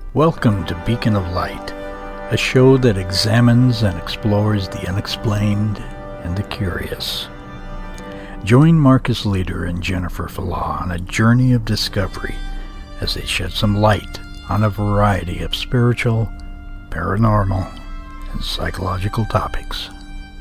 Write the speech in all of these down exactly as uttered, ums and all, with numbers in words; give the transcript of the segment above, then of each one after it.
Welcome to Beacon of Light, a show that examines and explores the unexplained and the curious. Join Marcus Leader and Jennifer Falah on a journey of discovery as they shed some light on a variety of spiritual, paranormal, and psychological topics.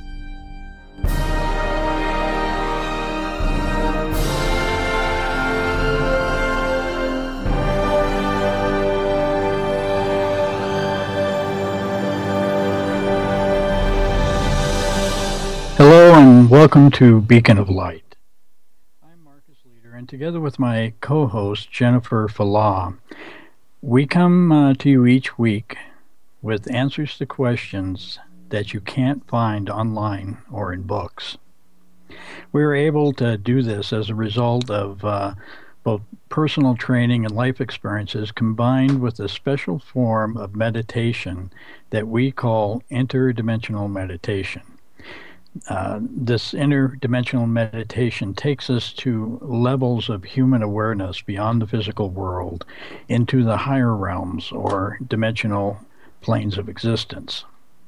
Hello and welcome to Beacon of Light. I'm Marcus Leader, and together with my co-host Jennifer Falah, we come uh, to you each week with answers to questions that you can't find online or in books. We are able to do this as a result of uh, both personal training and life experiences combined with a special form of meditation that we call interdimensional meditation. Uh, this interdimensional meditation takes us to levels of human awareness beyond the physical world into the higher realms or dimensional planes of existence.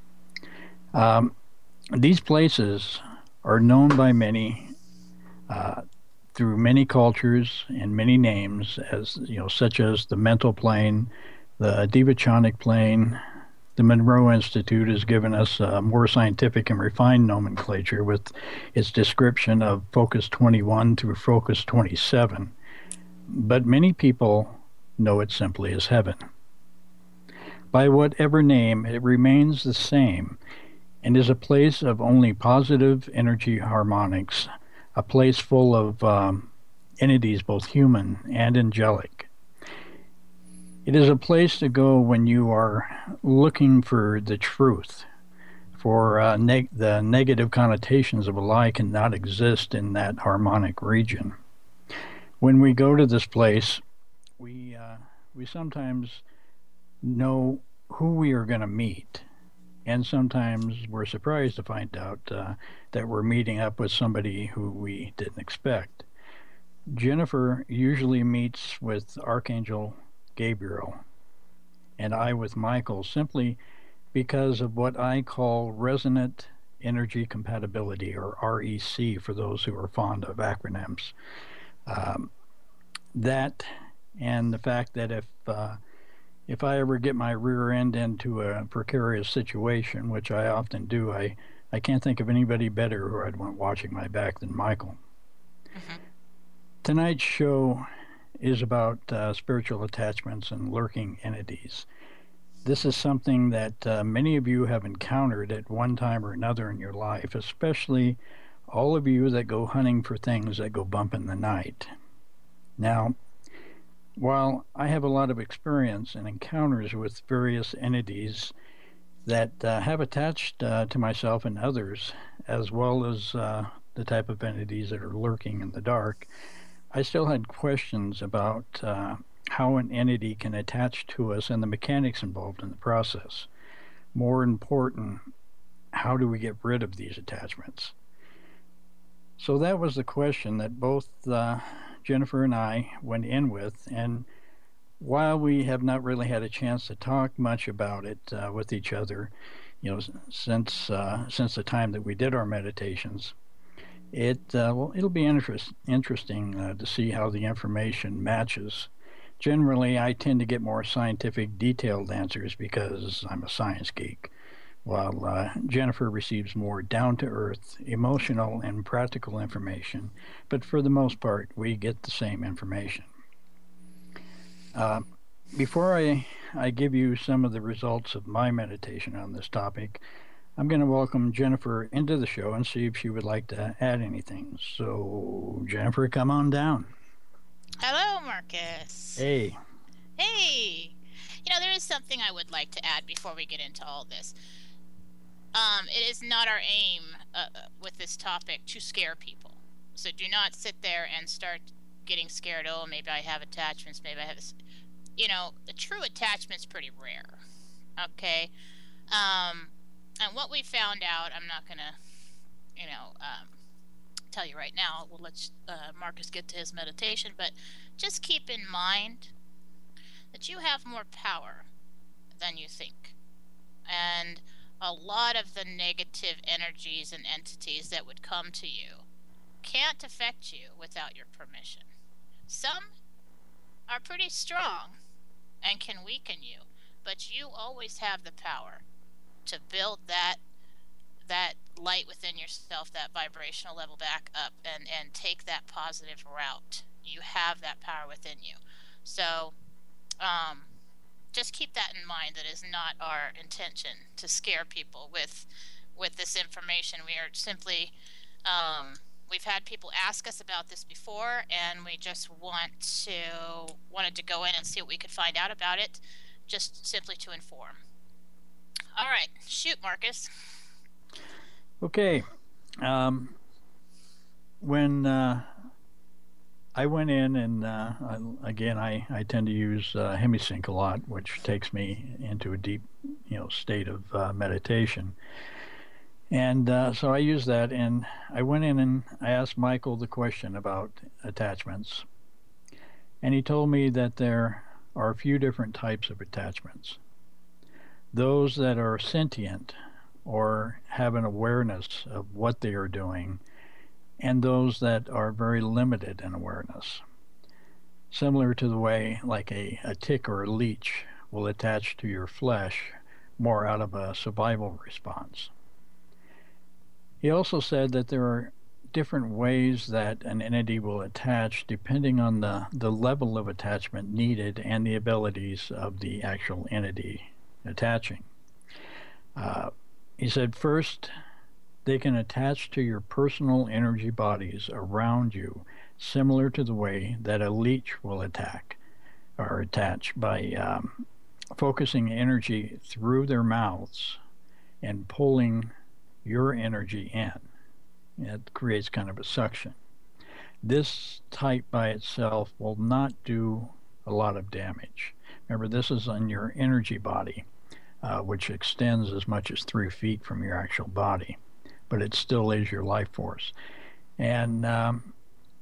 Um, these places are known by many uh, through many cultures and many names, as you know, such as the mental plane, the devachanic plane. The Monroe Institute has given us a more scientific and refined nomenclature with its description of Focus twenty-one through Focus twenty-seven, but many people know it simply as heaven. By whatever name, it remains the same and is a place of only positive energy harmonics, a place full of um, entities, both human and angelic. It is a place to go when you are looking for the truth, for uh, neg- the negative connotations of a lie cannot exist in that harmonic region. When we go to this place, we uh, we sometimes know who we are going to meet, and sometimes we're surprised to find out uh, that we're meeting up with somebody who we didn't expect. Jennifer usually meets with Archangel Gabriel, and I with Michael, simply because of what I call resonant energy compatibility, or R E C for those who are fond of acronyms. Um, that and the fact that if uh, if I ever get my rear end into a precarious situation, which I often do, I, I can't think of anybody better who I'd want watching my back than Michael. Mm-hmm. Tonight's show is about uh, spiritual attachments and lurking entities. This is something that uh, many of you have encountered at one time or another in your life, especially all of you that go hunting for things that go bump in the night. Now, while I have a lot of experience and encounters with various entities that uh, have attached uh, to myself and others, as well as uh, the type of entities that are lurking in the dark, I still had questions about uh, how an entity can attach to us and the mechanics involved in the process. More important, how do we get rid of these attachments? So that was the question that both uh, Jennifer and I went in with, and while we have not really had a chance to talk much about it uh, with each other, you know, since uh, since the time that we did our meditations, It uh, well, it'll be interest, interesting uh, to see how the information matches. Generally, I tend to get more scientific, detailed answers because I'm a science geek, while uh, Jennifer receives more down-to-earth, emotional, and practical information. But for the most part, we get the same information. Uh, before I, I give you some of the results of my meditation on this topic, I'm going to welcome Jennifer into the show and see if she would like to add anything. So, Jennifer, come on down. Hello, Marcus. Hey. Hey. You know, there is something I would like to add before we get into all this. Um, it is not our aim uh, with this topic to scare people. So do not sit there and start getting scared. Oh, maybe I have attachments. Maybe I have this. You know, the true attachment's pretty rare. Okay? Um... And what we found out, I'm not going to, you know, um, tell you right now. We'll let uh, Marcus get to his meditation. But just keep in mind that you have more power than you think. And a lot of the negative energies and entities that would come to you can't affect you without your permission. Some are pretty strong and can weaken you, but you always have the power to build that that light within yourself, that vibrational level back up, and and take that positive route. You have that power within you. So um just keep that in mind. That is not our intention to scare people with with this information. We are simply um we've had people ask us about this before, and we just want to wanted to go in and see what we could find out about it, just simply to inform. All right, shoot, Marcus. Okay. Um, when uh, I went in, and uh, I, again, I, I tend to use uh, HemiSync a lot, which takes me into a deep, you know, state of uh, meditation. And uh, so I used that, and I went in and I asked Michael the question about attachments. And he told me that there are a few different types of attachments. Those that are sentient or have an awareness of what they are doing, and those that are very limited in awareness. Similar to the way like a, a tick or a leech will attach to your flesh more out of a survival response. He also said that there are different ways that an entity will attach depending on the, the level of attachment needed and the abilities of the actual entity attaching. Uh, he said first, they can attach to your personal energy bodies around you, similar to the way that a leech will attack or attach by um, focusing energy through their mouths and pulling your energy in. It creates kind of a suction. This type by itself will not do a lot of damage. Remember, this is on your energy body, uh, which extends as much as three feet from your actual body, but it still is your life force. And, um,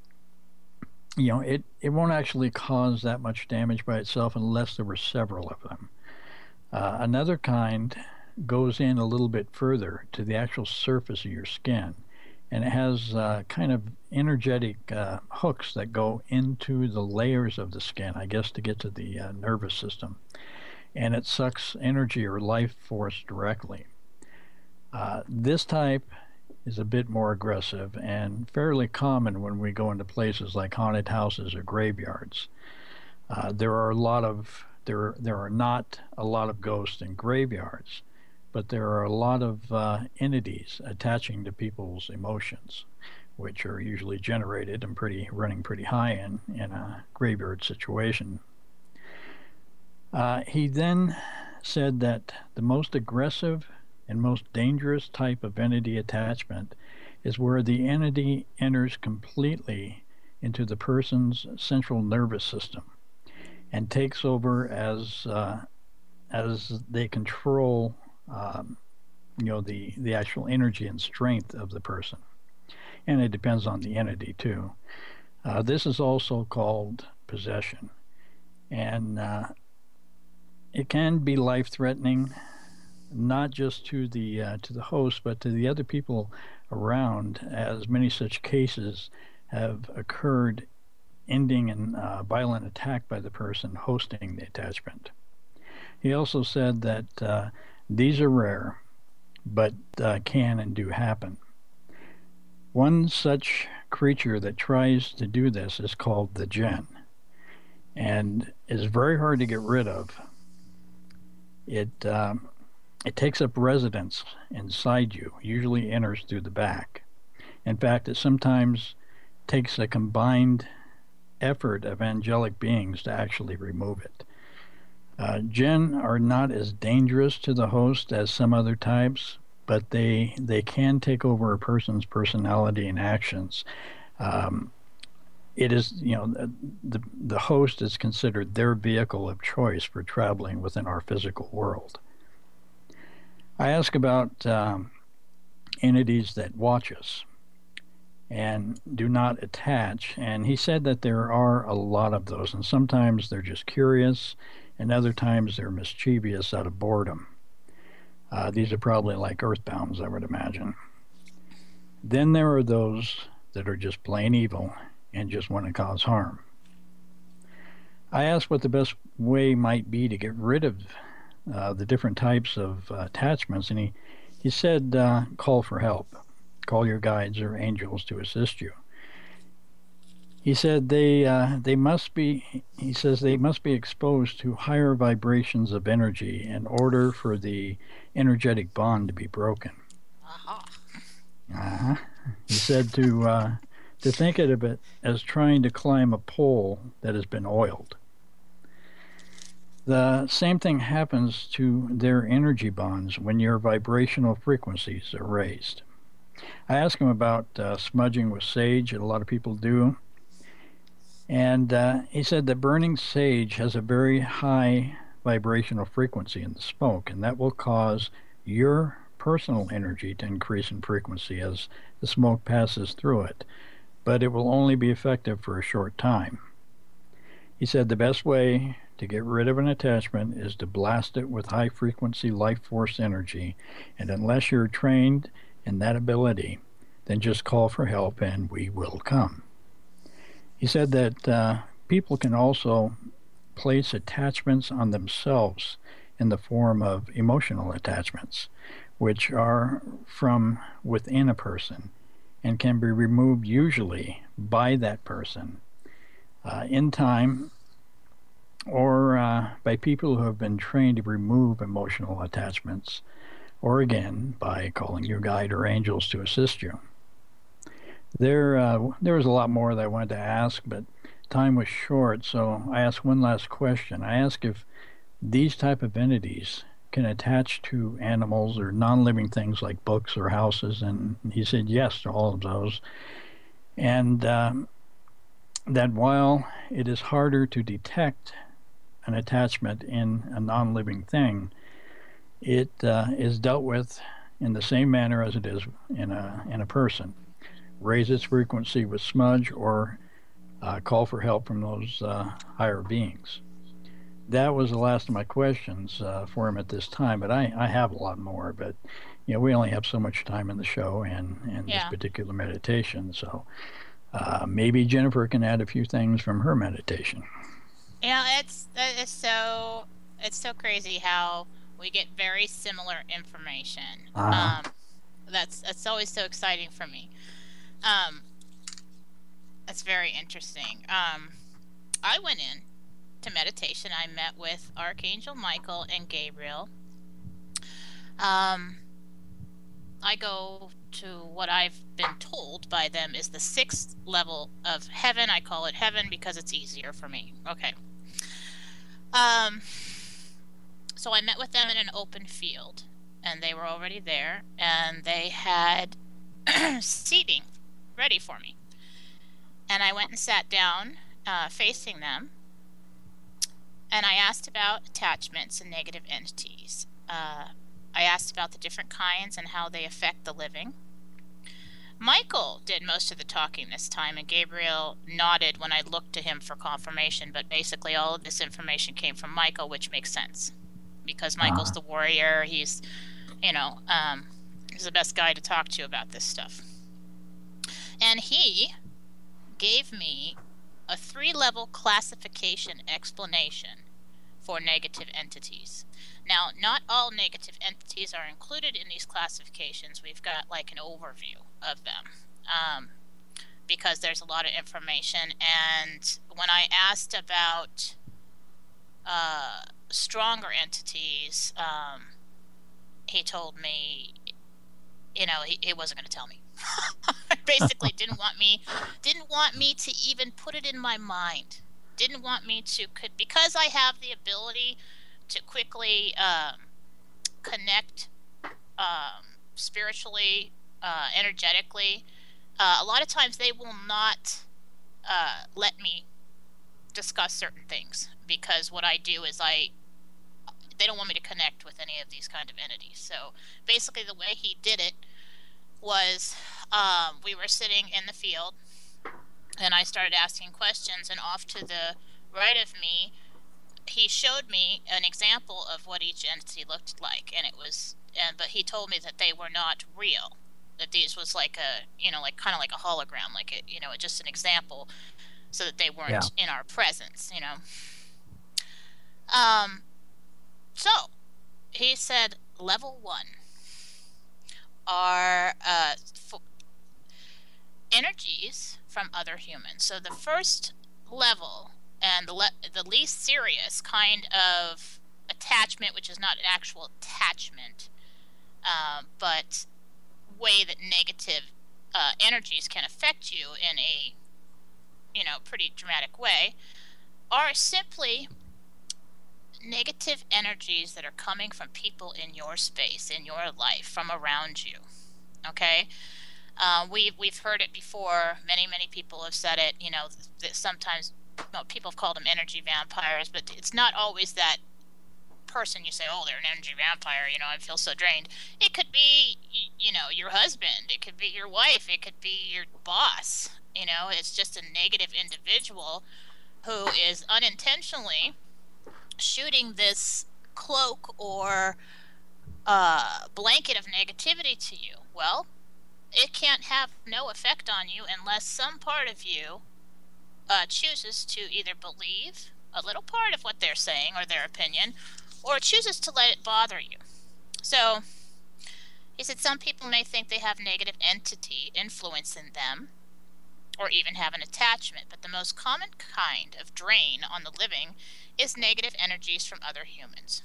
you know, it, it won't actually cause that much damage by itself unless there were several of them. Uh, another kind goes in a little bit further to the actual surface of your skin, and it has uh, kind of energetic uh, hooks that go into the layers of the skin, I guess, to get to the uh, nervous system, and it sucks energy or life force directly. Uh, this type is a bit more aggressive and fairly common when we go into places like haunted houses or graveyards. Uh, there are a lot of there there are not a lot of ghosts in graveyards, but there are a lot of uh, entities attaching to people's emotions, which are usually generated and pretty running pretty high in, in a graveyard situation. Uh, he then said that the most aggressive and most dangerous type of entity attachment is where the entity enters completely into the person's central nervous system and takes over as uh, as they control Um, you know, the, the actual energy and strength of the person. And it depends on the entity, too. Uh, this is also called possession. And uh, it can be life-threatening, not just to the, uh, to the host, but to the other people around, as many such cases have occurred, ending in a violent attack by the person hosting the attachment. He also said that uh, these are rare, but uh, can and do happen. One such creature that tries to do this is called the Jinn, and is very hard to get rid of. It um, it takes up residence inside you, usually enters through the back. In fact, it sometimes takes a combined effort of angelic beings to actually remove it. Uh, Jinn are not as dangerous to the host as some other types, but they they can take over a person's personality and actions. Um, it is, you know, the, the the host is considered their vehicle of choice for traveling within our physical world. I ask about um, entities that watch us and do not attach, and he said that there are a lot of those, and sometimes they're just curious, and other times they're mischievous out of boredom. Uh, these are probably like earthbounds, I would imagine. Then there are those that are just plain evil and just want to cause harm. I asked what the best way might be to get rid of uh, the different types of uh, attachments, and he, he said, uh, call for help. Call your guides or angels to assist you. He said they uh, they must be. He says they must be exposed to higher vibrations of energy in order for the energetic bond to be broken. Uh-huh. Uh-huh. He said to uh, to think of it as trying to climb a pole that has been oiled. The same thing happens to their energy bonds when your vibrational frequencies are raised. I asked him about uh, smudging with sage, that a lot of people do. And uh, he said that burning sage has a very high vibrational frequency in the smoke, and that will cause your personal energy to increase in frequency as the smoke passes through it, but it will only be effective for a short time. He said the best way to get rid of an attachment is to blast it with high frequency life force energy, and unless you're trained in that ability, then just call for help and we will come. He said that uh, people can also place attachments on themselves in the form of emotional attachments, which are from within a person and can be removed usually by that person uh, in time, or uh, by people who have been trained to remove emotional attachments, or again by calling your guide or angels to assist you. There, uh, there was a lot more that I wanted to ask, but time was short, so I asked one last question. I asked if these type of entities can attach to animals or non-living things like books or houses, and he said yes to all of those. And um, that while it is harder to detect an attachment in a non-living thing, it uh, is dealt with in the same manner as it is in a in a person. Raise its frequency with smudge, or uh, call for help from those uh, higher beings. That was the last of my questions uh, for him at this time, but I, I have a lot more, but you know, we only have so much time in the show and, and Yeah. this particular meditation, so uh, maybe Jennifer can add a few things from her meditation. Yeah, it's it's so it's so crazy how we get very similar information. Uh-huh. Um, that's that's always so exciting for me. Um, that's very interesting. Um, I went in to meditation. I met with Archangel Michael and Gabriel. Um, I go to what I've been told by them is the sixth level of heaven. I call it heaven because it's easier for me. Okay. Um, so I met with them in an open field, and they were already there, and they had seating ready for me. And I went and sat down uh, facing them, and I asked about attachments and negative entities. Uh, I asked about the different kinds and how they affect the living. Michael did most of the talking this time, and Gabriel nodded when I looked to him for confirmation, but basically all of this information came from Michael, which makes sense. Because Michael's Uh-huh. the warrior, he's, you know, um, he's the best guy to talk to about this stuff. And he gave me a three-level classification explanation for negative entities. Now, not all negative entities are included in these classifications. We've got like an overview of them um, because there's a lot of information. And when I asked about uh, stronger entities, um, he told me, you know, he, he wasn't going to tell me. Basically, didn't want me, didn't want me to even put it in my mind. Didn't want me to, could because I have the ability to quickly um, connect um, spiritually, uh, energetically. Uh, a lot of times they will not uh, let me discuss certain things because what I do is I, they don't want me to connect with any of these kind of entities. So basically the way he did it was um, we were sitting in the field and I started asking questions, and off to the right of me he showed me an example of what each entity looked like, and it was, and but he told me that they were not real. That these was like a, you know, like kind of like a hologram, like it, you know, just an example, so that they weren't yeah. in our presence, you know. Um, so he said level one are uh, f- energies from other humans. So the first level and the le- the least serious kind of attachment, which is not an actual attachment, uh, but way that negative uh, energies can affect you in a, you know, pretty dramatic way, are simply negative energies that are coming from people in your space, in your life, from around you. Okay? Uh, we've, we've heard it before. Many, many people have said it. You know, that sometimes well, people have called them energy vampires, but it's not always that person you say, oh, they're an energy vampire, you know, I feel so drained. It could be, you know, your husband. It could be your wife. It could be your boss. You know, it's just a negative individual who is unintentionally shooting this cloak or uh, blanket of negativity to you. Well, it can't have no effect on you unless some part of you uh, chooses to either believe a little part of what they're saying or their opinion, or chooses to let it bother you. So he said some people may think they have negative entity influence in them, or even have an attachment, but the most common kind of drain on the living is negative energies from other humans.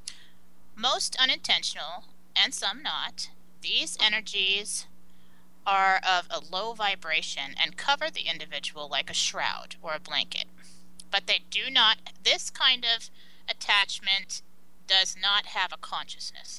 Most unintentional, and some not, these energies are of a low vibration and cover the individual like a shroud or a blanket. But they do not, this kind of attachment does not have a consciousness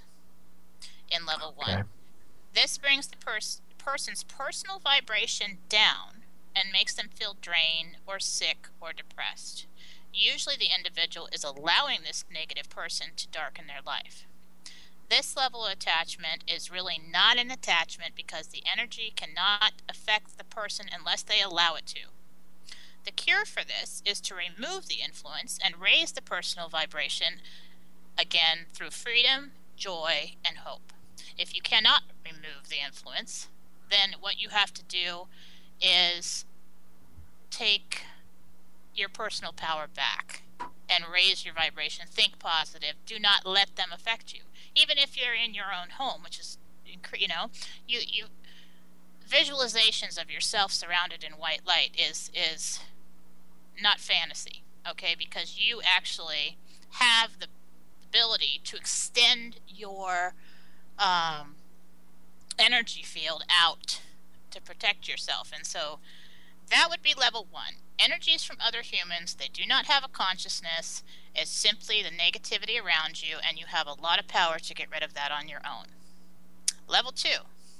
in level okay. one. This brings the pers- person's personal vibration down and makes them feel drained or sick or depressed. Usually the individual is allowing this negative person to darken their life. This level of attachment is really not an attachment because the energy cannot affect the person unless they allow it to. The cure for this is to remove the influence and raise the personal vibration again through freedom, joy, and hope. If you cannot remove the influence, then what you have to do is take your personal power back and raise your vibration. Think positive. Do not let them affect you. Even if you're in your own home, which is, you know, you, you visualizations of yourself surrounded in white light is is not fantasy, okay? Because you actually have the ability to extend your um, energy field out to protect yourself. And so that would be level one. Energies from other humans, they do not have a consciousness. It's simply the negativity around you, and you have a lot of power to get rid of that on your own. Level two.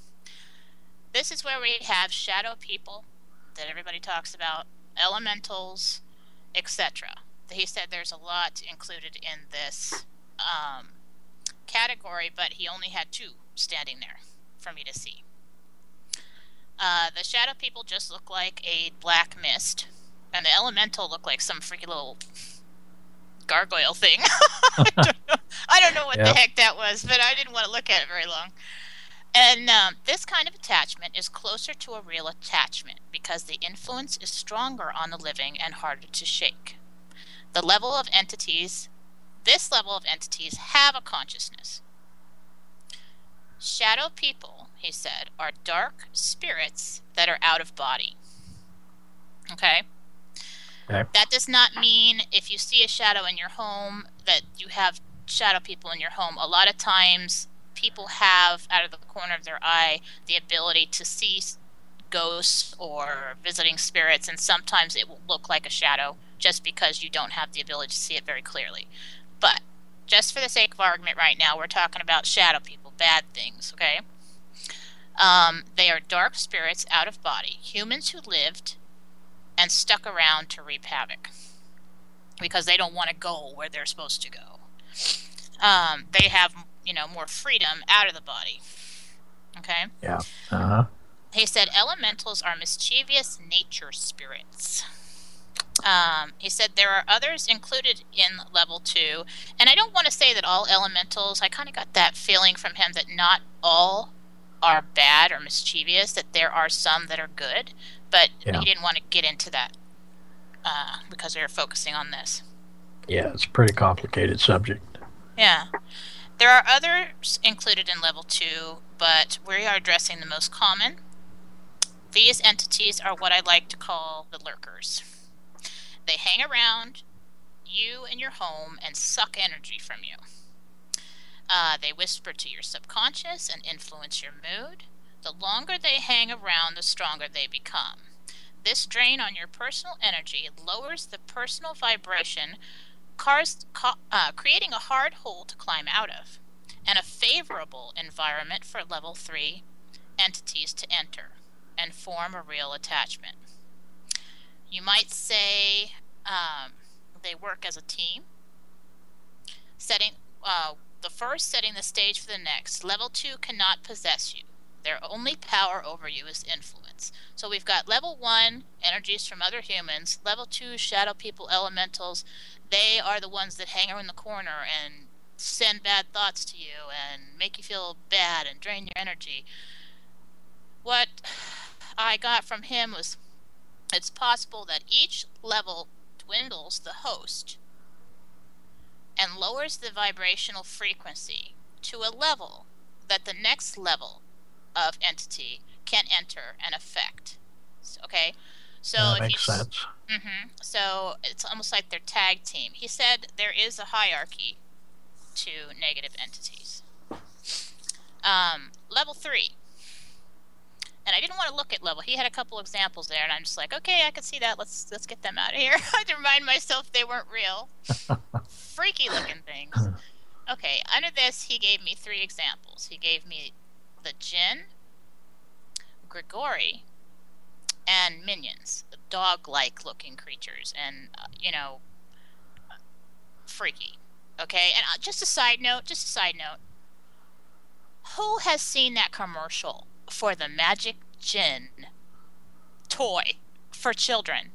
This is where we have shadow people that everybody talks about, elementals, et cetera. He said there's a lot included in this um, category, but he only had two standing there for me to see. Uh, the shadow people just look like a black mist, and the elemental look like some freaky little gargoyle thing. I, don't know, I don't know what yep. the heck that was, but I didn't want to look at it very long. And um, this kind of attachment is closer to a real attachment because the influence is stronger on the living and harder to shake. The level of entities, this level of entities have a consciousness. Shadow people, he said, are dark spirits that are out of body. Okay? Okay. That does not mean if you see a shadow in your home that you have shadow people in your home. A lot of times people have, out of the corner of their eye, the ability to see ghosts or visiting spirits, and sometimes it will look like a shadow just because you don't have the ability to see it very clearly. But just for the sake of argument right now, we're talking about shadow people, bad things, okay? Um, they are dark spirits out of body, humans who lived and stuck around to reap havoc because they don't want to go where they're supposed to go. Um, they have, you know, more freedom out of the body. Okay? Yeah. Uh-huh. He said elementals are mischievous nature spirits. Um, he said there are others included in level two, and I don't want to say that all elementals, I kind of got that feeling from him that not all are bad or mischievous, that there are some that are good, but Yeah. he didn't want to get into that uh, because we were focusing on this. Yeah, it's a pretty complicated subject. Yeah. There are others included in level two, but we are addressing the most common. These entities are what I like to call the lurkers. They hang around you and your home and suck energy from you. Uh, they whisper to your subconscious and influence your mood. The longer they hang around, the stronger they become. This drain on your personal energy lowers the personal vibration, cars, uh, creating a hard hole to climb out of, and a favorable environment for level three entities to enter and form a real attachment. You might say um, they work as a team, setting uh, the first setting the stage for the next. Level two cannot possess you. Their only power over you is influence. So we've got level one, energies from other humans. Level two, shadow people, elementals. They are the ones that hang around the corner and send bad thoughts to you and make you feel bad and drain your energy. What I got from him was it's possible that each level dwindles the host and lowers the vibrational frequency to a level that the next level of entity can enter and affect. Okay, so that if makes you, sense. Mm-hmm, so it's almost like their tag team. He said there is a hierarchy to negative entities. Um, level three. And I didn't want to look at level. He had a couple examples there, and I'm just like, okay, I can see that. Let's let's get them out of here. I had to remind myself they weren't real. Freaky looking things. Okay, under this, he gave me three examples. He gave me the Jinn, Grigori, and minions, dog-like looking creatures, and uh, you know, freaky. Okay, and uh, just a side note, just a side note. Who has seen that commercial for the Magic Jinn toy for children?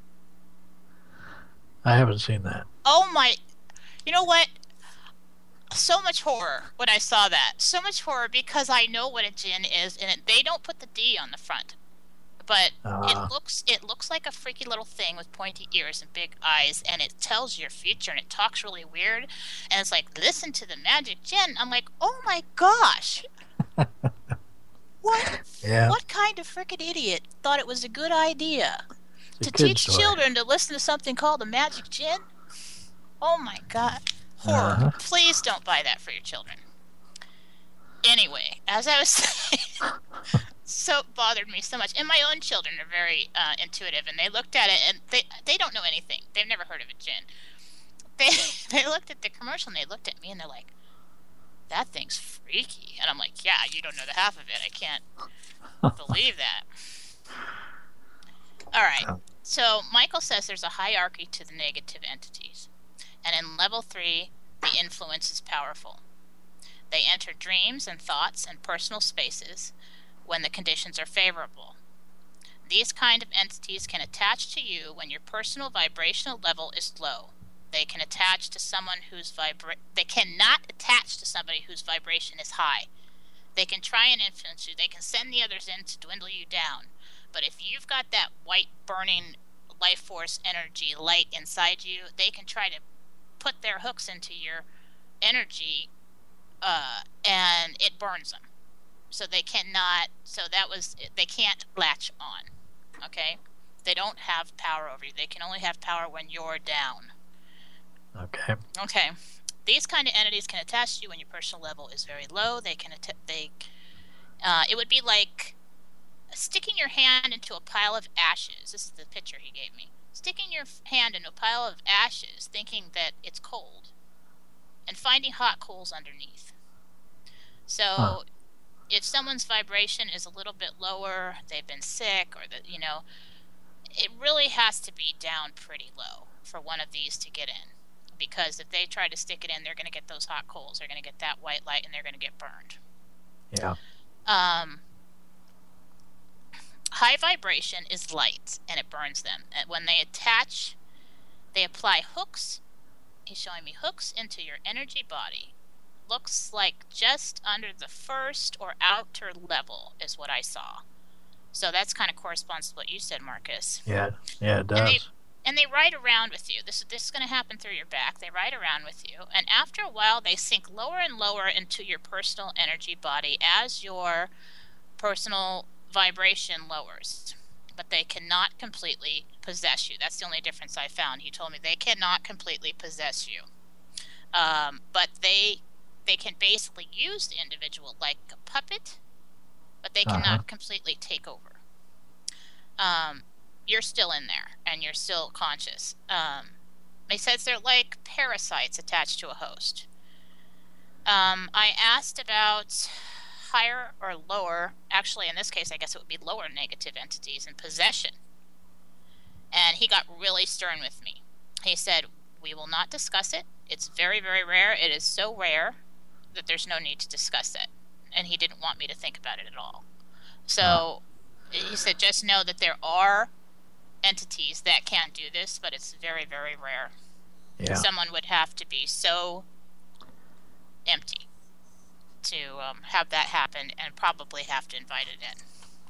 I haven't seen that. Oh my, you know what? So much horror when I saw that. So much horror because I know what a Jinn is, and it, they don't put the D on the front. But uh. it looks it looks like a freaky little thing with pointy ears and big eyes, and it tells your future, and it talks really weird, and it's like, listen to the Magic Jinn. I'm like, oh my gosh. What yeah. What kind of frickin' idiot thought it was a good idea it's to teach story. children to listen to something called the Magic Jinn? Oh my god. Horror. Uh-huh. Please don't buy that for your children. Anyway, as I was saying, so it bothered me so much. And my own children are very uh, intuitive, and they looked at it, and they they don't know anything. They've never heard of a Jinn. They, they looked at the commercial, and they looked at me, and they're like, that thing's freaky. And I'm like, yeah, you don't know the half of it. I can't believe that. All right. So Michael says there's a hierarchy to the negative entities. And in level three, the influence is powerful. They enter dreams and thoughts and personal spaces when the conditions are favorable. These kind of entities can attach to you when your personal vibrational level is low. They can attach to someone whose vibra- They cannot attach to somebody whose vibration is high. They can try and influence you. They can send the others in to dwindle you down. But if you've got that white burning life force energy light inside you, they can try to put their hooks into your energy, uh, and it burns them. So they cannot. So that was. They can't latch on. Okay, they don't have power over you. They can only have power when you're down. Okay. Okay. These kind of entities can attach to you when your personal level is very low. They can. Att- they. Uh, it would be like sticking your hand into a pile of ashes. This is the picture he gave me. Sticking your hand into a pile of ashes, thinking that it's cold, and finding hot coals underneath. So, huh. if someone's vibration is a little bit lower, they've been sick, or that you know, it really has to be down pretty low for one of these to get in. Because if they try to stick it in, they're going to get those hot coals. They're going to get that white light, and they're going to get burned. Yeah. Um. High vibration is light, and it burns them. And when they attach They apply hooks. He's showing me hooks into your energy body. Looks like just under the first or outer level is what I saw. So that's kind of corresponds to what you said, Marcus. Yeah, yeah, it does. And they, and they ride around with you. This, this is going to happen through your back. They ride around with you. And after a while, they sink lower and lower into your personal energy body as your personal vibration lowers. But they cannot completely possess you. That's the only difference I found. He told me they cannot completely possess you. Um, but they they can basically use the individual like a puppet, but they cannot uh-huh. completely take over. Um, you're still in there, and you're still conscious. Um, he says they're like parasites attached to a host. Um, I asked about higher or lower, actually in this case I guess it would be lower negative entities in possession. And he got really stern with me. He said, we will not discuss it. It's very, very rare. It is so rare that there's no need to discuss it. And he didn't want me to think about it at all. So oh. he said, just know that there are entities that can do this, but it's very, very rare. Yeah. Someone would have to be so empty to um, have that happen, and probably have to invite it in.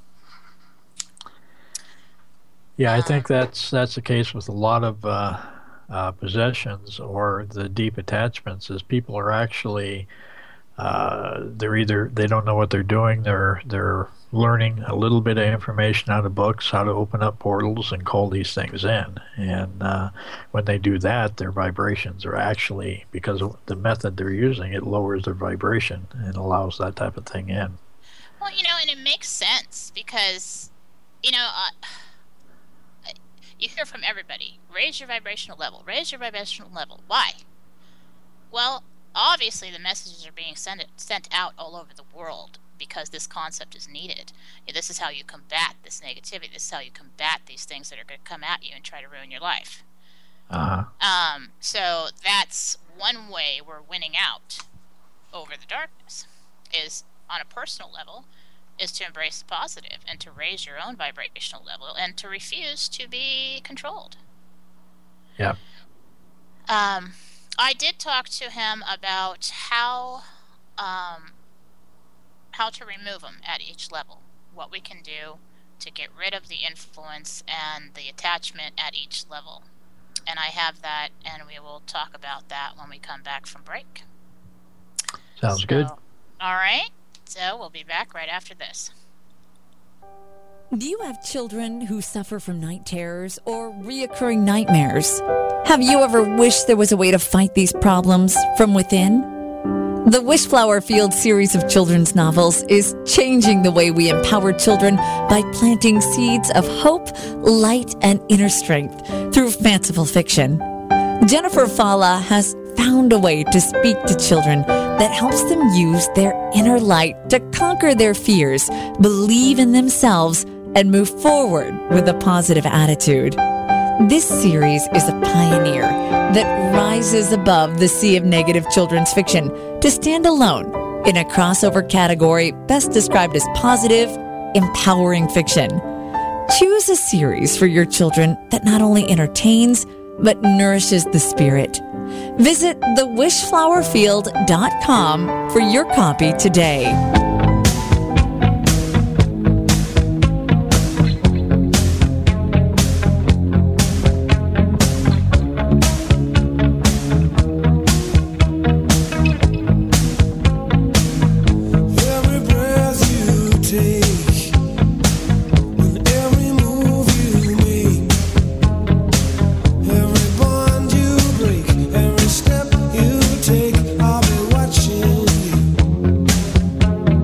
Yeah, I think that's that's the case with a lot of uh, uh, possessions or the deep attachments. Is people are actually uh, they're either they don't know what they're doing. They're they're learning a little bit of information out of books, how to open up portals and call these things in. And uh, when they do that, their vibrations are actually, because of the method they're using, it lowers their vibration and allows that type of thing in. Well, you know, and it makes sense because, you know, uh, you hear from everybody, raise your vibrational level, raise your vibrational level. Why? Well, obviously the messages are being sent sent out all over the world, because this concept is needed. This is how you combat this negativity. This is how you combat these things that are going to come at you and try to ruin your life. Uh-huh. Um, so that's one way we're winning out over the darkness, is on a personal level, is to embrace the positive and to raise your own vibrational level and to refuse to be controlled. Yeah. Um, I did talk to him about how... Um, how to remove them at each level, what we can do to get rid of the influence and the attachment at each level. And I have that, and we will talk about that when we come back from break. Sounds so, good. All right, so we'll be back right after this. Do you have children who suffer from night terrors or reoccurring nightmares? Have you ever wished there was a way to fight these problems from within? The Wishflower Field series of children's novels is changing the way we empower children by planting seeds of hope, light, and inner strength through fanciful fiction. Jennifer Falla has found a way to speak to children that helps them use their inner light to conquer their fears, believe in themselves, and move forward with a positive attitude. This series is a pioneer that rises above the sea of negative children's fiction to stand alone in a crossover category best described as positive, empowering fiction. Choose a series for your children that not only entertains, but nourishes the spirit. Visit the wishflower field dot com for your copy today. Step you take, I'll be watching you.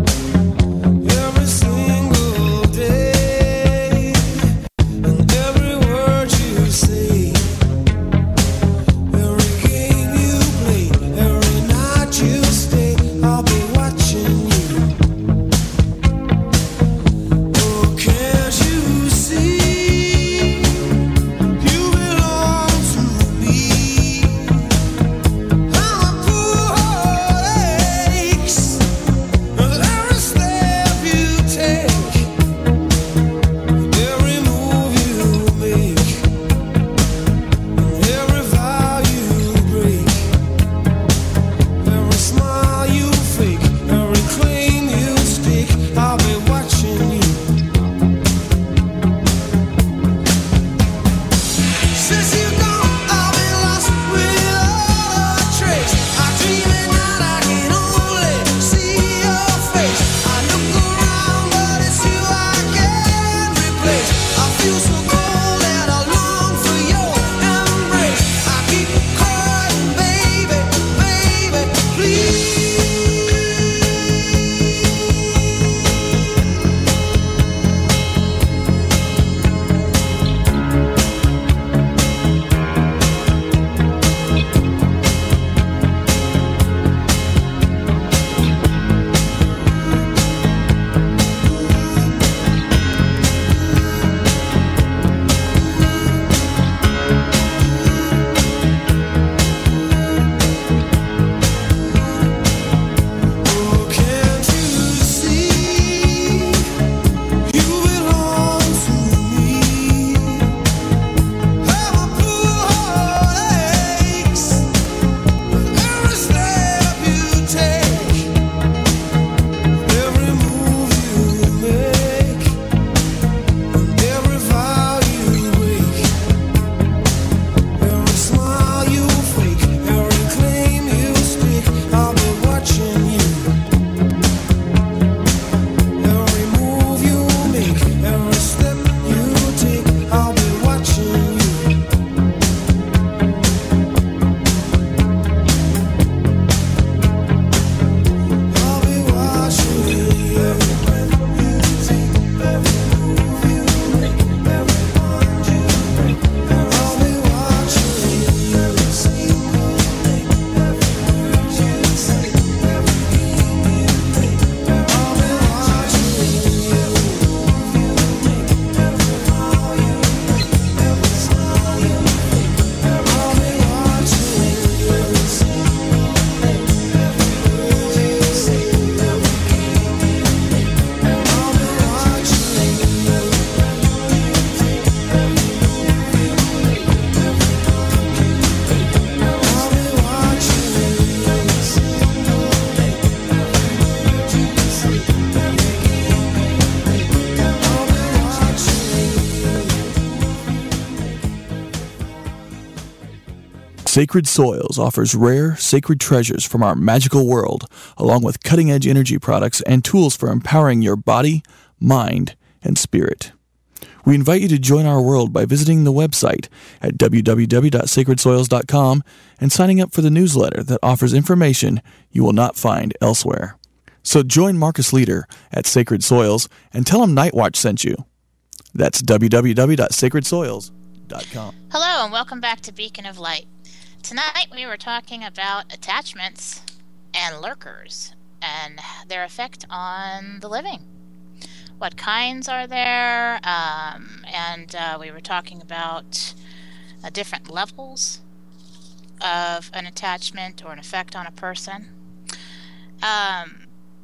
Sacred Soils offers rare, sacred treasures from our magical world, along with cutting-edge energy products and tools for empowering your body, mind, and spirit. We invite you to join our world by visiting the website at w w w dot sacred soils dot com and signing up for the newsletter that offers information you will not find elsewhere. So join Marcus Leader at Sacred Soils and tell him Nightwatch sent you. That's w w w dot sacred soils dot com. Hello and welcome back to Beacon of Light. Tonight we were talking about attachments and lurkers and their effect on the living. What kinds are there? Um, and uh, we were talking about uh, different levels of an attachment or an effect on a person. Um,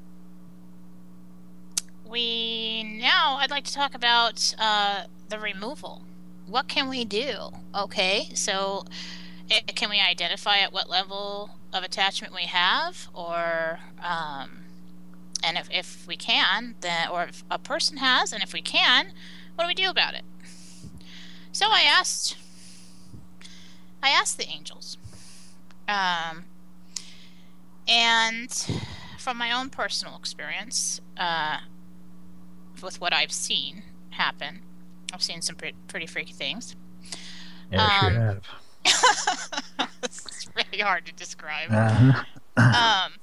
we now I'd like to talk about uh, the removal. What can we do? Okay, so it, can we identify at what level of attachment we have, or um, and if, if we can, then, or if a person has, and if we can, what do we do about it? So I asked, I asked the angels, um, and from my own personal experience, uh, with what I've seen happen, I've seen some pretty, pretty freaky things. Yes, um, you have. It's really hard to describe. Uh-huh. um.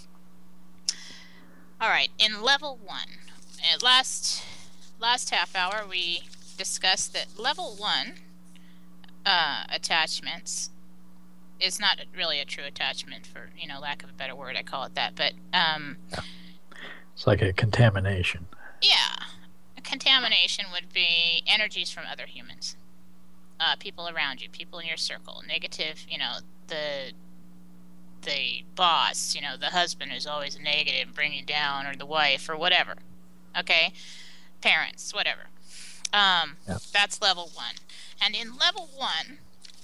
All right. In level one, at last last half hour, we discussed that level one uh, attachments is not really a true attachment, for you know lack of a better word. I call it that, but um, it's like a contamination. Yeah, a contamination would be energies from other humans. Uh, people around you, people in your circle, negative, you know, the the boss, you know, the husband who's always negative, bringing you down, or the wife, or whatever. Okay? Parents, whatever. Um, yep. That's level one. And in level one,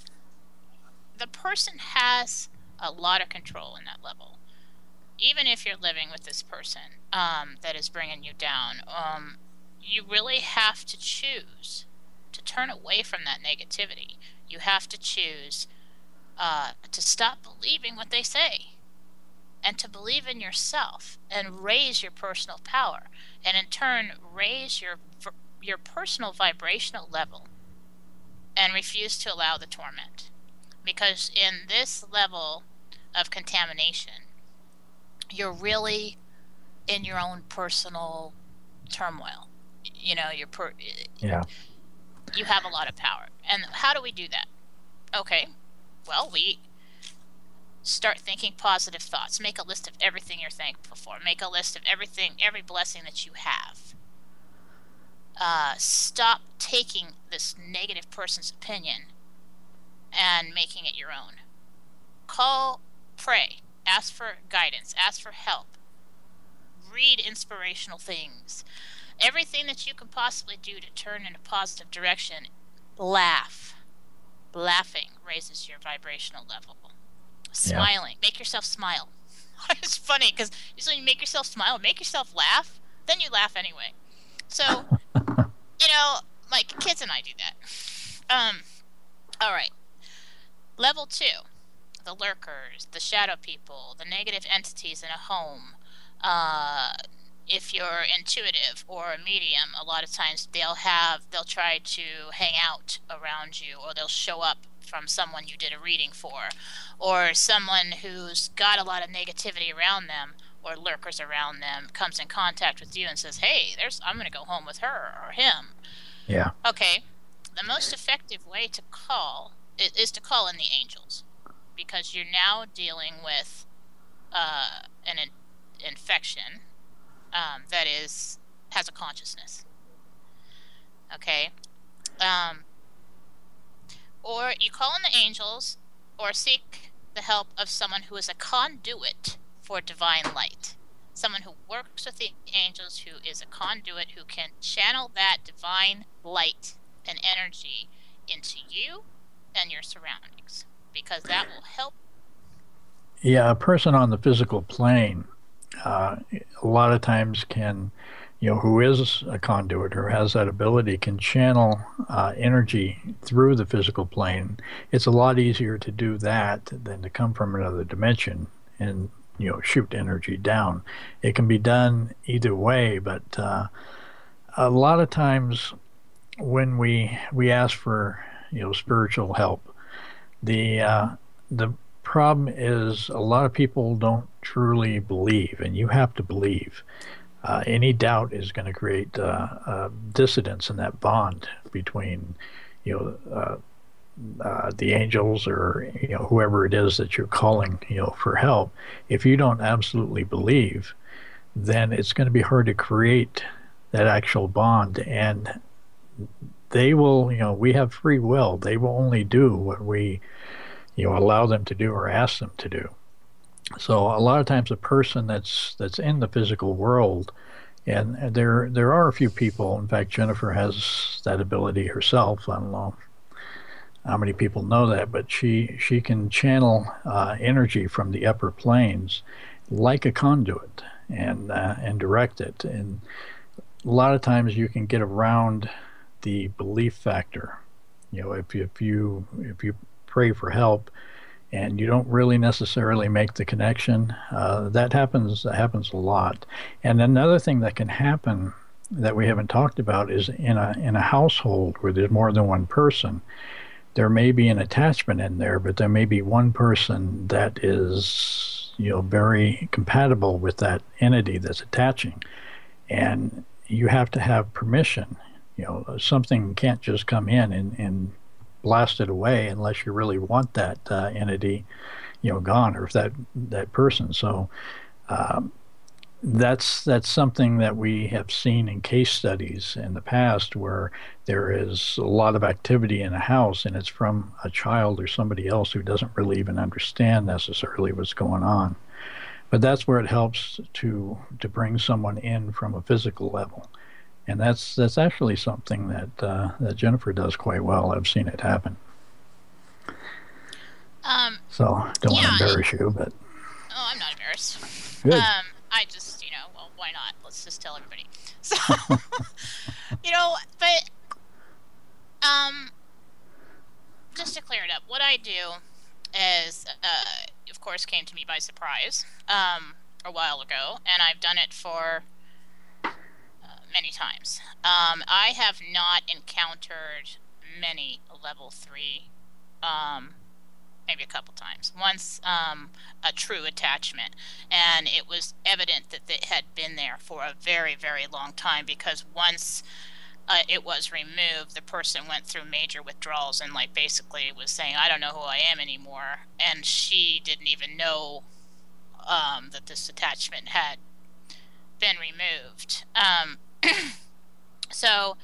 the person has a lot of control in that level. Even if you're living with this person um, that is bringing you down, um, you really have to choose to turn away from that negativity. You have to choose uh, to stop believing what they say and to believe in yourself and raise your personal power, and in turn raise your your personal vibrational level and refuse to allow the torment. Because in this level of contamination, you're really in your own personal turmoil. You know, you're per- yeah. You have a lot of power. And how do we do that? Okay, well, we start thinking positive thoughts. Make a list of everything you're thankful for. Make a list of everything, every blessing that you have. Uh, stop taking this negative person's opinion and making it your own. Call, pray, ask for guidance, ask for help. Read inspirational things. Everything that you can possibly do to turn in a positive direction. Laugh. Laughing raises your vibrational level. Smiling. Yeah. Make yourself smile. It's funny because usually you make yourself smile, make yourself laugh, then you laugh anyway. So, you know, like kids and I do that. Um, all right. Level two. The lurkers, the shadow people, the negative entities in a home. Uh... If you're intuitive or a medium, a lot of times they'll have, they'll try to hang out around you, or they'll show up from someone you did a reading for, or someone who's got a lot of negativity around them, or lurkers around them, comes in contact with you and says, hey, there's, I'm going to go home with her or him. Yeah. Okay. The most effective way to call is, is to call in the angels, because you're now dealing with uh, an in- infection Um, that is has a consciousness. Okay, um, or you call in the angels, or seek the help of someone who is a conduit for divine light. Someone who works with the angels, who is a conduit, who can channel that divine light and energy into you and your surroundings, because that will help. Yeah, a person on the physical plane Uh, a lot of times can, you know, who is a conduit or has that ability can channel uh, energy through the physical plane. It's a lot easier to do that than to come from another dimension and, you know, shoot energy down. It can be done either way, but uh, a lot of times when we we ask for, you know, spiritual help, the uh, the problem is a lot of people don't truly believe, and you have to believe. Uh, any doubt is going to create uh, uh, dissonance in that bond between, you know, uh, uh, the angels or, you know, whoever it is that you're calling, you know, for help. If you don't absolutely believe, then it's going to be hard to create that actual bond. And they will, you know, we have free will. They will only do what we, you know, allow them to do or ask them to do. So a lot of times a person that's that's in the physical world, and there there are a few people, in fact Jennifer has that ability herself. I don't know how many people know that, but she she can channel uh, energy from the upper planes like a conduit and uh, and direct it. And a lot of times you can get around the belief factor. You know, if you, if you if you pray for help and you don't really necessarily make the connection, uh, that happens that happens a lot. And another thing that can happen that we haven't talked about is in a in a household where there's more than one person, there may be an attachment in there, but there may be one person that is, you know, very compatible with that entity that's attaching, and you have to have permission. You know, something can't just come in and, and blast it away unless you really want that uh, entity, you know, gone, or if that that person. So um, that's that's something that we have seen in case studies in the past where there is a lot of activity in a house and it's from a child or somebody else who doesn't really even understand necessarily what's going on. But that's where it helps to to bring someone in from a physical level. And that's that's actually something that uh, that Jennifer does quite well. I've seen it happen. Um, so don't yeah, want to embarrass you, but oh, I'm not embarrassed. Good. Um, I just, you know, well, why not? Let's just tell everybody. So, you know, but um, just to clear it up, what I do is, uh, of course, came to me by surprise um, a while ago, and I've done it for many times. Um, I have not encountered many level three, um, maybe a couple times. Once um, a true attachment, and it was evident that it had been there for a very, very long time, because once uh, it was removed, the person went through major withdrawals and like basically was saying, I don't know who I am anymore, and she didn't even know um, that this attachment had been removed. Um, So,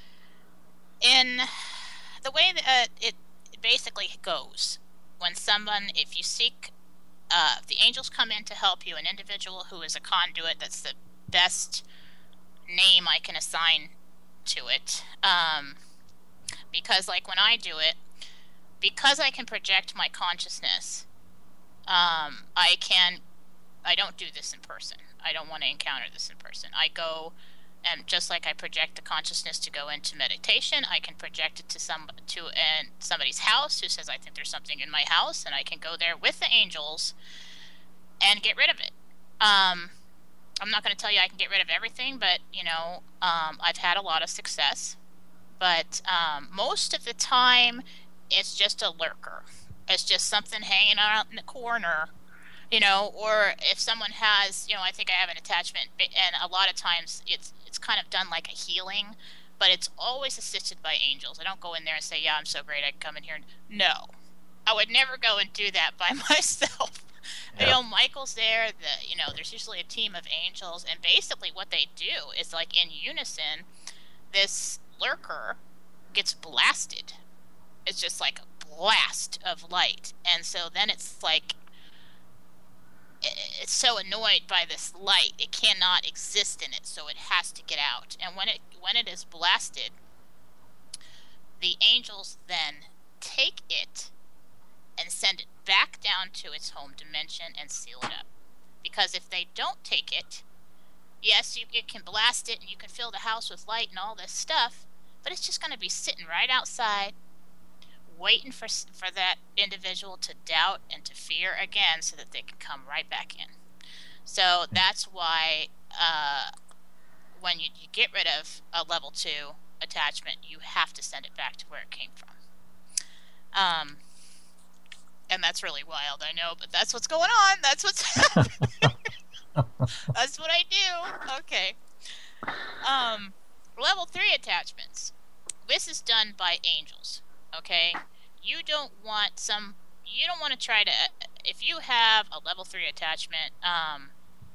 in the way that uh, it basically goes, when someone, if you seek, uh, the angels come in to help you, an individual who is a conduit, that's the best name I can assign to it. Um, because, like, when I do it, because I can project my consciousness, um, I can, I don't do this in person. I don't want to encounter this in person. I go... And just like I project the consciousness to go into meditation, I can project it to some to uh, somebody's house who says, I think there's something in my house, and I can go there with the angels and get rid of it. Um, I'm not going to tell you I can get rid of everything, but, you know, um, I've had a lot of success. But um, most of the time, it's just a lurker. It's just something hanging out in the corner. You know, or if someone has, you know, I think I have an attachment, and a lot of times it's it's kind of done like a healing, but it's always assisted by angels. I don't go in there and say, yeah, I'm so great, I can come in here. No, I would never go and do that by myself. Yeah. You know, Michael's there, the, you know, there's usually a team of angels, and basically what they do is, like, in unison, this lurker gets blasted. It's just like a blast of light, and so then it's like, it's so annoyed by this light, it cannot exist in it, so it has to get out. And when it when it is blasted, the angels then take it and send it back down to its home dimension and seal it up. Because if they don't take it, yes, you it can blast it and you can fill the house with light and all this stuff, but it's just going to be sitting right outside, waiting for for that individual to doubt and to fear again, so that they can come right back in. So that's why uh, when you, you get rid of a level two attachment, you have to send it back to where it came from. Um, and that's really wild, I know, but that's what's going on. That's what's happening. That's what I do. Okay. Um, level three attachments. This is done by angels. Okay. You don't want some. You don't want to try to. If you have a level three attachment, um,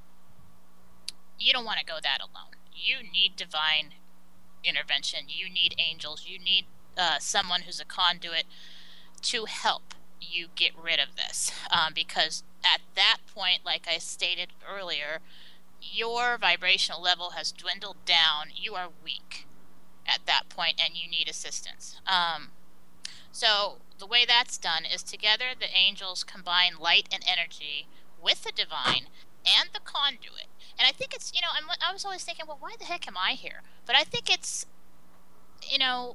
you don't want to go that alone. You need divine intervention. You need angels. You need uh, someone who's a conduit to help you get rid of this, um, because at that point, like I stated earlier, your vibrational level has dwindled down. You are weak at that point, and you need assistance. Um, so the way that's done is together the angels combine light and energy with the divine and the conduit. And I think it's, you know, I'm, I was always thinking, well, why the heck am I here? But I think it's, you know,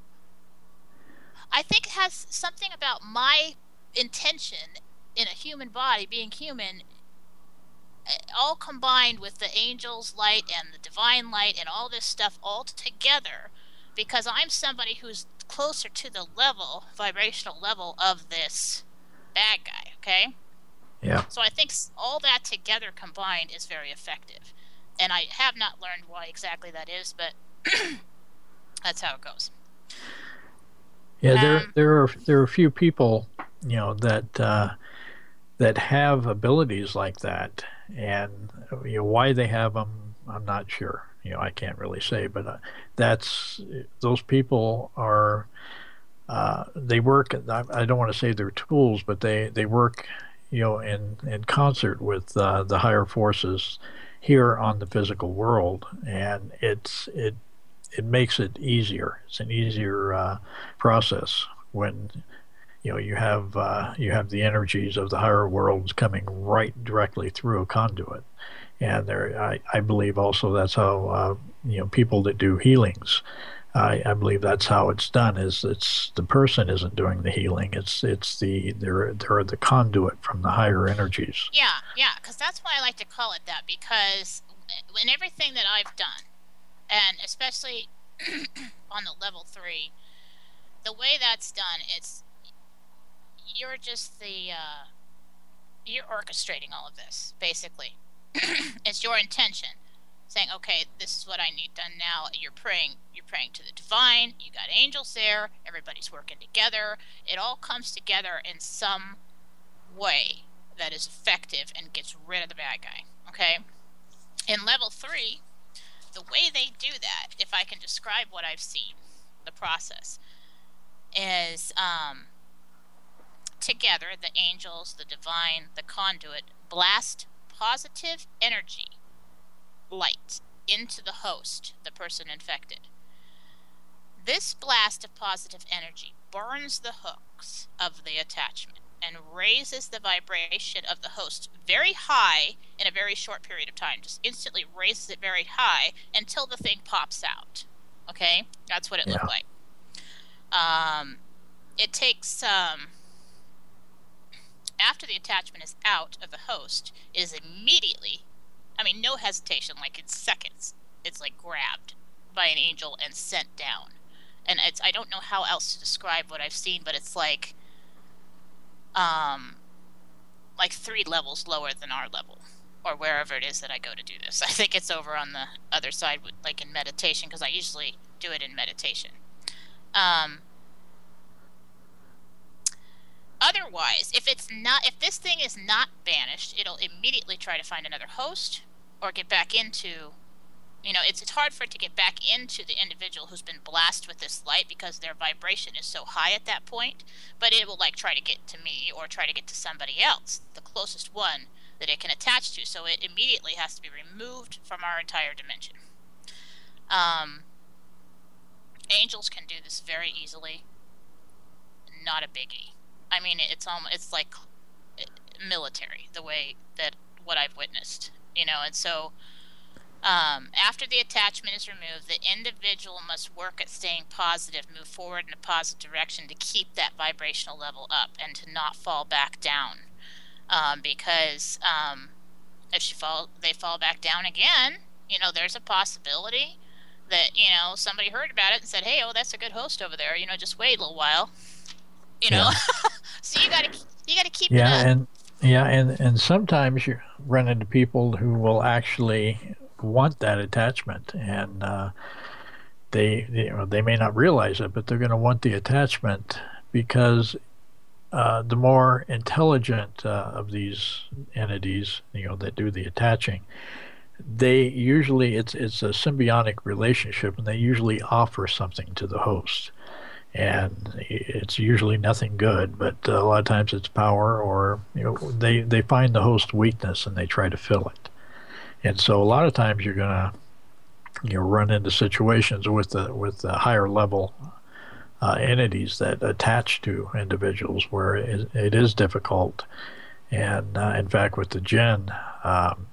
I think it has something about my intention in a human body, being human, all combined with the angels' light and the divine light and all this stuff all together, because I'm somebody who's closer to the level, vibrational level of this bad guy, okay? Yeah. So I think all that together combined is very effective. And I have not learned why exactly that is, but that's how it goes. Yeah, there Um, there are there are a few people, you know, that uh, that have abilities like that, and you know why they have them, I'm not sure. You know, I can't really say, but uh, that's those people are uh, they work. I, I don't want to say they're tools, but they they work, you know, in in concert with uh, the higher forces here on the physical world, and it's it. It makes it easier. It's an easier uh, process when you know you have uh, you have the energies of the higher worlds coming right directly through a conduit, and there I, I believe also that's how uh, you know people that do healings. I, I believe that's how it's done. Is it's the person isn't doing the healing. It's it's the they're they're the conduit from the higher energies. Yeah, yeah, because that's why I like to call it that, because in everything that I've done, and especially on the level three, the way that's done, it's you're just the uh, you're orchestrating all of this, basically. It's your intention, saying, okay, this is what I need done now. You're praying, you're praying to the divine. You got angels there. Everybody's working together. It all comes together in some way that is effective and gets rid of the bad guy. Okay, in level three, the way they do that, if I can describe what I've seen, the process, is um, together, the angels, the divine, the conduit, blast positive energy, light, into the host, the person infected. This blast of positive energy burns the hooks of the attachment and raises the vibration of the host very high in a very short period of time. Just instantly raises it very high until the thing pops out. Okay? That's what it Yeah. looked like. Um, it takes, um, after the attachment is out of the host, it is immediately, I mean, no hesitation, like in seconds, it's like grabbed by an angel and sent down. And it's, I don't know how else to describe what I've seen, but it's like, um, like three levels lower than our level, or wherever it is that I go to do this. I think it's over on the other side, with, like in meditation, because I usually do it in meditation. Um, otherwise, if it's not, if this thing is not banished, it'll immediately try to find another host or get back into. You know, it's, it's hard for it to get back into the individual who's been blasted with this light because their vibration is so high at that point. But it will, like, try to get to me or try to get to somebody else, the closest one that it can attach to. So it immediately has to be removed from our entire dimension. Um, angels can do this very easily. Not a biggie. I mean, it's almost, it's like military, the way that what I've witnessed. You know, and so... Um, after the attachment is removed, the individual must work at staying positive, move forward in a positive direction to keep that vibrational level up and to not fall back down. Um, because um, if she fall, they fall back down again, you know, there's a possibility that, you know, somebody heard about it and said, hey, oh, that's a good host over there. You know, just wait a little while. You know, yeah. So you got to you got to keep yeah, it up. And, yeah, and, and sometimes you run into people who will actually want that attachment, and uh, they you know, they may not realize it, but they're going to want the attachment because uh, the more intelligent uh, of these entities, you know, that do the attaching, they usually it's it's a symbiotic relationship, and they usually offer something to the host. And it's usually nothing good, but a lot of times it's power, or you know, they, they find the host's weakness and they try to fill it. And so a lot of times you're gonna you know run into situations with the with the higher level uh, entities that attach to individuals where it, it is difficult. And uh, in fact, with the jinn, um,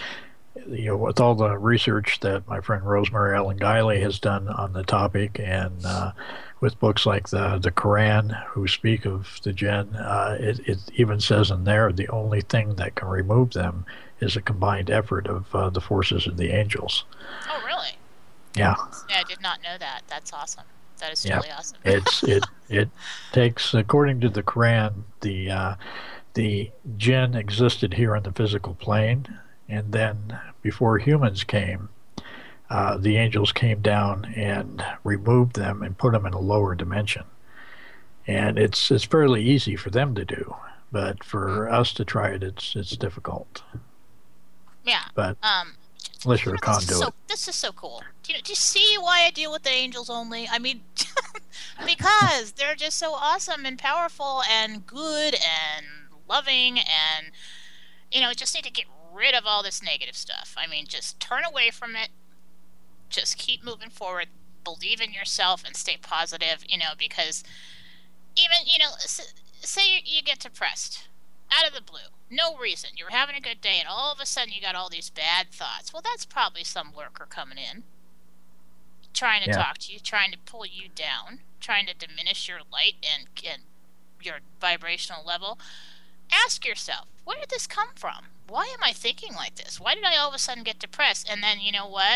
you know, with all the research that my friend Rosemary Ellen Guiley has done on the topic, and uh, with books like the the Quran, who speak of the jinn, uh, it, it even says in there the only thing that can remove them is a combined effort of uh, the forces of the angels. Oh, really? Yeah. Yeah, I did not know that. That's awesome. That is yeah. really awesome. it's it it takes, according to the Quran, the uh, the jinn existed here on the physical plane. And then before humans came, uh, the angels came down and removed them and put them in a lower dimension. And it's it's fairly easy for them to do, but for us to try it, it's it's difficult. Yeah. But um, unless you're a conduit. This is so, this is so cool. Do you, do you see why I deal with the angels only? I mean, because they're just so awesome and powerful and good and loving, and you know, just need to get rid of all this negative stuff. I mean, just turn away from it. Just keep moving forward. Believe in yourself and stay positive, you know, because even, you know, say you get depressed out of the blue. No reason. You're having a good day and all of a sudden you got all these bad thoughts. Well, that's probably some lurker coming in, trying to yeah. talk to you, trying to pull you down, trying to diminish your light and, and your vibrational level. Ask yourself, where did this come from? Why am I thinking like this? Why did I all of a sudden get depressed? And then, you know what?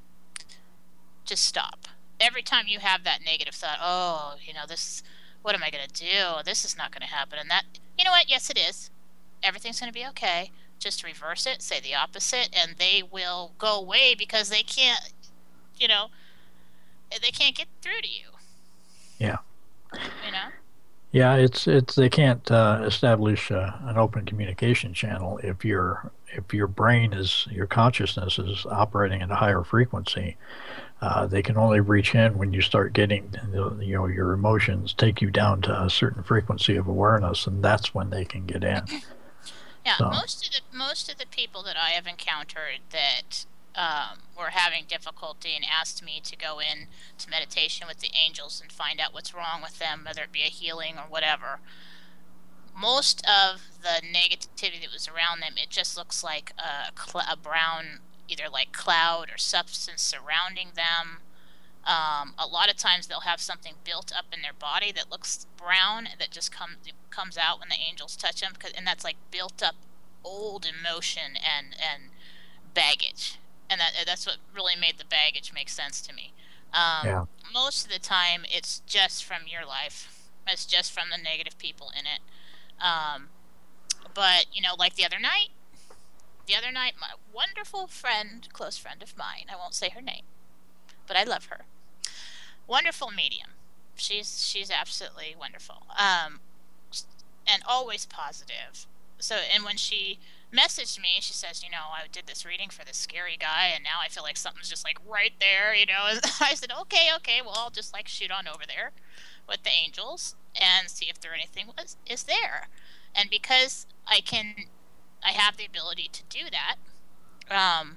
Just stop. Every time you have that negative thought, oh, you know, this, what am I going to do? This is not going to happen. And that, you know what? Yes, it is. Everything's going to be okay. Just reverse it, say the opposite, and they will go away because they can't, you know, they can't get through to you. Yeah. You know? Yeah, it's it's they can't uh, establish uh, an open communication channel if your if your brain is your consciousness is operating at a higher frequency. Uh, they can only reach in when you start getting, you know, your emotions take you down to a certain frequency of awareness, and that's when they can get in. Yeah, so. most of the most of the people that I have encountered that um, were having difficulty and asked me to go in to meditation with the angels and find out what's wrong with them, whether it be a healing or whatever. Most of the negativity that was around them, it just looks like a, cl- a brown, either like cloud or substance surrounding them. Um, a lot of times they'll have something built up in their body that looks brown that just comes comes out when the angels touch them, cause, and that's like built up old emotion and and baggage. And that that's what really made the baggage make sense to me. Um, yeah. Most of the time, it's just from your life. It's just from the negative people in it. Um, but, you know, like the other night, the other night, my wonderful friend, close friend of mine, I won't say her name, but I love her. Wonderful medium. She's she's absolutely wonderful. Um, and always positive. So, and when she messaged me, she says, you know, I did this reading for this scary guy, and now I feel like something's just like right there, you know. I said, okay, okay, well, I'll just like shoot on over there with the angels and see if there anything was is there. And because I can, I have the ability to do that, um,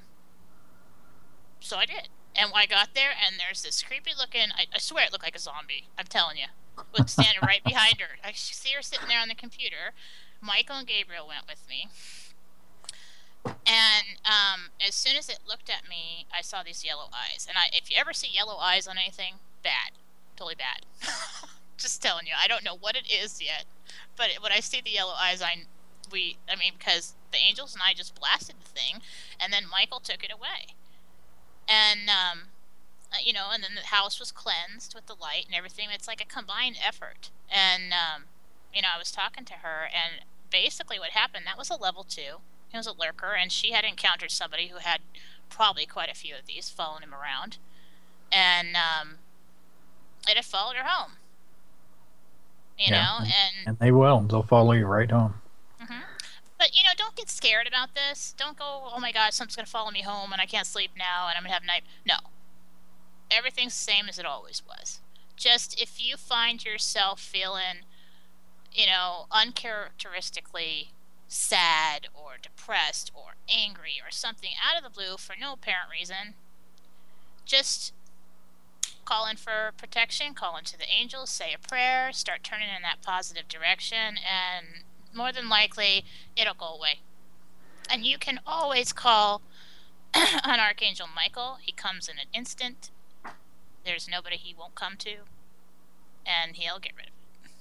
so I did. And I got there, and there's this creepy looking, I, I swear it looked like a zombie, I'm telling you, with standing right behind her. I see her sitting there on the computer. Michael and Gabriel went with me. And um, as soon as it looked at me, I saw these yellow eyes. And I, if you ever see yellow eyes on anything, bad. Totally bad. Just telling you. I don't know what it is yet. But when I see the yellow eyes, I, we, I mean, because the angels and I just blasted the thing. And then Michael took it away. And, um, you know, and then the house was cleansed with the light and everything. It's like a combined effort. And, um, you know, I was talking to her, and basically what happened, that was a level two. He was a lurker, and she had encountered somebody who had probably quite a few of these following him around. And um, it had followed her home. You yeah, know? And, and and they will. They'll follow you right home. Mm-hmm. But, you know, don't get scared about this. Don't go, oh my God, something's going to follow me home, and I can't sleep now, and I'm going to have night. No. Everything's the same as it always was. Just if you find yourself feeling, you know, uncharacteristically sad or depressed or angry or something out of the blue for no apparent reason, just call in for protection, call into the angels, say a prayer, start turning in that positive direction, and more than likely it'll go away. And you can always call on Archangel Michael. He comes in an instant. There's nobody he won't come to, and he'll get rid of it.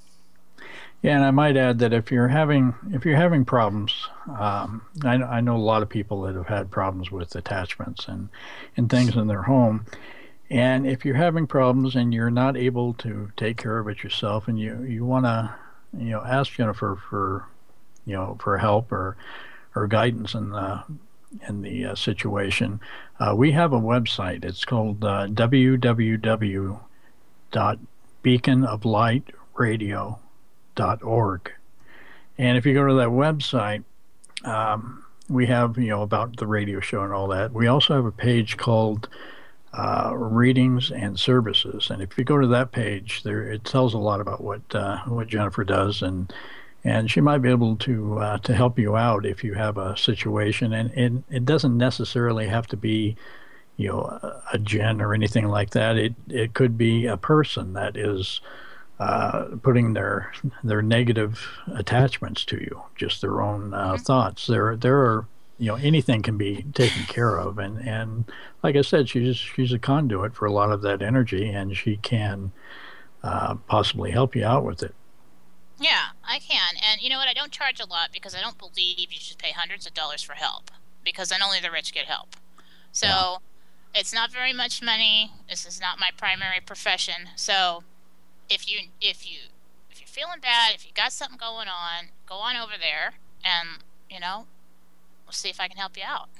Yeah, and I might add that if you're having if you're having problems, um, I, I know a lot of people that have had problems with attachments and, and things in their home. And if you're having problems and you're not able to take care of it yourself, and you, you want to, you know, ask Jennifer for, you know, for help or or guidance in the in the uh, situation, uh, we have a website. It's called uh, w w w dot beacon of light radio dot org. And if you go to that website, um, we have, you know, about the radio show and all that. We also have a page called uh, Readings and Services. And if you go to that page, there it tells a lot about what uh, what Jennifer does, and and she might be able to uh, to help you out if you have a situation. And, and it doesn't necessarily have to be, you know, a, a djinn or anything like that. It it could be a person that is Uh, putting their their negative attachments to you, just their own uh, thoughts. There there are, you know, anything can be taken care of, and, and like I said, she's she's a conduit for a lot of that energy, and she can uh, possibly help you out with it. Yeah, I can, and you know what? I don't charge a lot because I don't believe you should pay hundreds of dollars for help, because then only the rich get help. So yeah. It's not very much money. This is not my primary profession, so. If you if you if you're feeling bad, if you got something going on, go on over there, and you know, we'll see if I can help you out.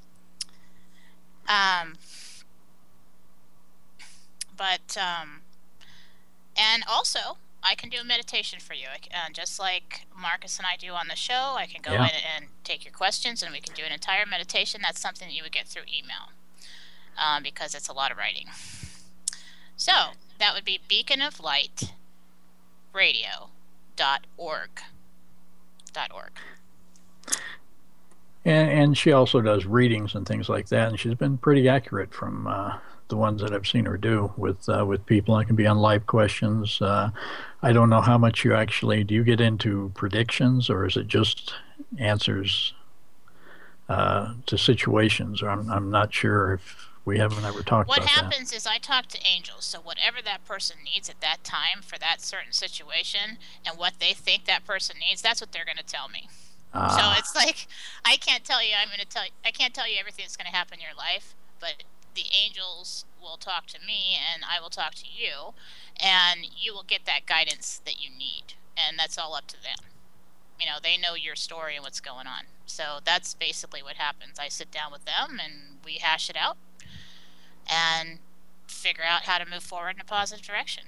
Um, but um, and also I can do a meditation for you, I can, uh, just like Marcus and I do on the show. I can go yeah. in and take your questions, and we can do an entire meditation. That's something that you would get through email, um, because it's a lot of writing. So. That would be beacon of light radio dot org. Dot org. And, and she also does readings and things like that, and she's been pretty accurate from uh, the ones that I've seen her do with uh, with people. It can be on live questions. Uh, I don't know how much you actually, do you get into predictions, or is it just answers uh, to situations? Or I'm, I'm not sure if we haven't ever talked what about that. What happens is I talk to angels, so whatever that person needs at that time for that certain situation and what they think that person needs, that's what they're going to tell me. Ah. So it's like, I can't tell you, I'm going to tell you, I can't tell you everything that's going to happen in your life, but the angels will talk to me and I will talk to you, and you will get that guidance that you need, and that's all up to them. You know, they know your story and what's going on. So that's basically what happens. I sit down with them and we hash it out and figure out how to move forward in a positive direction.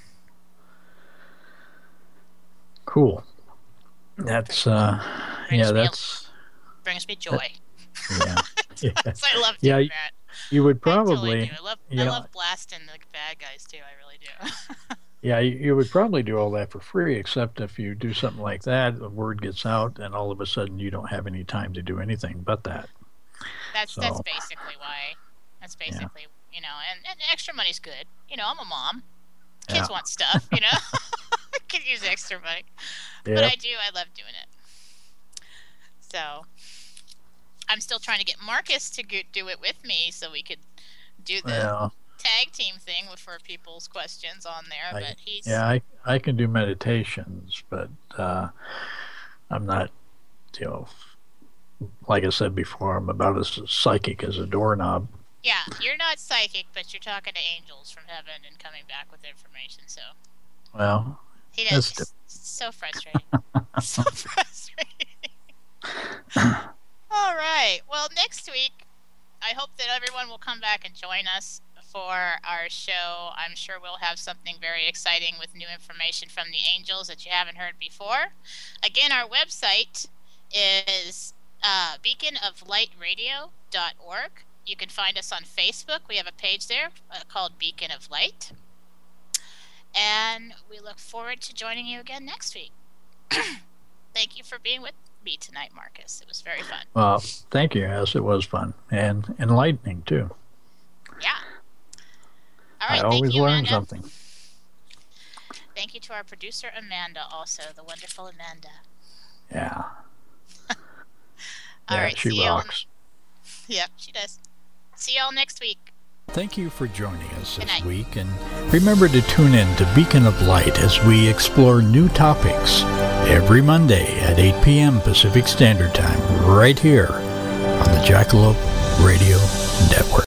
Cool. That's uh brings yeah that's a, brings me joy. That, yeah. yeah. So I love yeah, doing that. You would probably I, totally do. I love I know, love blasting the bad guys too. I really do. Yeah, you, you would probably do all that for free, except if you do something like that, the word gets out and all of a sudden you don't have any time to do anything but that. That's so, that's basically why. That's basically, yeah. you know, and, and extra money's good. You know, I'm a mom. Kids yeah. want stuff, you know. I could use extra money. Yep. But I do, I love doing it. So, I'm still trying to get Marcus to go, do it with me so we could do the Well, tag team thing for people's questions on there. I, But he's yeah, I I can do meditations, but uh, I'm not, you know, like I said before, I'm about as psychic as a doorknob. yeah, you're not psychic, but you're talking to angels from heaven and coming back with information. So Well, he does. that's It's so frustrating. So frustrating. All right. Well, next week, I hope that everyone will come back and join us for our show. I'm sure we'll have something very exciting with new information from the angels that you haven't heard before. Again, our website is uh, beacon of light radio dot org. You can find us on Facebook. We have a page there uh, called Beacon of Light. And we look forward to joining you again next week. Thank you for being with me tonight, Marcus. It was very fun. Well, thank you. Yes, it was fun and enlightening too. Yeah. All right. I thank always you, learn Amanda. something. Thank you to our producer, Amanda, also, the wonderful Amanda. Yeah. All yeah, right. she see rocks. Y'all. Yep, she does. See y'all next week. Thank you for joining us Good this night. week, and remember to tune in to Beacon of Light as we explore new topics every Monday at eight p.m. Pacific Standard Time, right here on the Jackalope Radio Network.